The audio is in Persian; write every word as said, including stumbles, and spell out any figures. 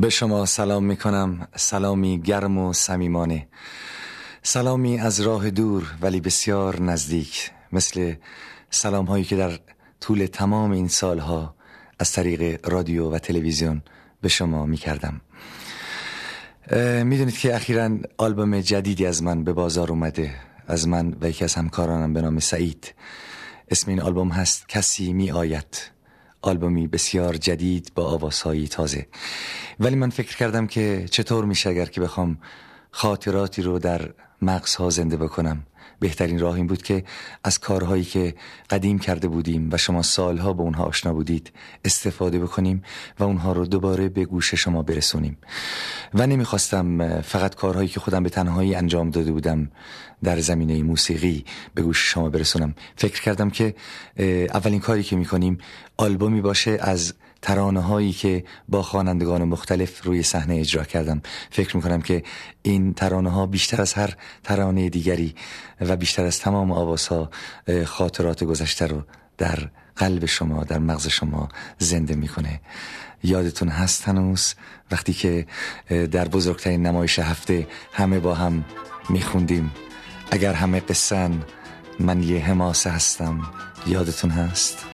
به شما سلام می کنم، سلامی گرم و صمیمانه، سلامی از راه دور ولی بسیار نزدیک، مثل سلام هایی که در طول تمام این سالها از طریق رادیو و تلویزیون به شما می کردم. می دونید که اخیراً آلبوم جدیدی از من به بازار اومده، از من و یکی از همکارانم به نام سعید. اسم این آلبوم هست کسی می آید. آلبومی بسیار جدید با آوازهایی تازه، ولی من فکر کردم که چطور میشه اگر که بخوام خاطراتی رو در مغزها زنده بکنم. بهترین راه این بود که از کارهایی که قدیم کرده بودیم و شما سالها با اونها آشنا بودید استفاده بکنیم و اونها رو دوباره به گوش شما برسونیم. و نمیخواستم فقط کارهایی که خودم به تنهایی انجام داده بودم در زمینه موسیقی به گوش شما برسونم. فکر کردم که اولین کاری که میکنیم آلبومی باشه از ترانه هایی که با خوانندگان مختلف روی صحنه اجرا کردم. فکر میکنم که این ترانه ها بیشتر از هر ترانه دیگری و بیشتر از تمام آوازها خاطرات گذشته رو در قلب شما، در مغز شما زنده میکنه. یادتون هست هنوز وقتی که در بزرگترین نمایش هفته همه با هم میخوندیم اگر همه قصه‌ن من یه حماسه هستم؟ یادتون هست؟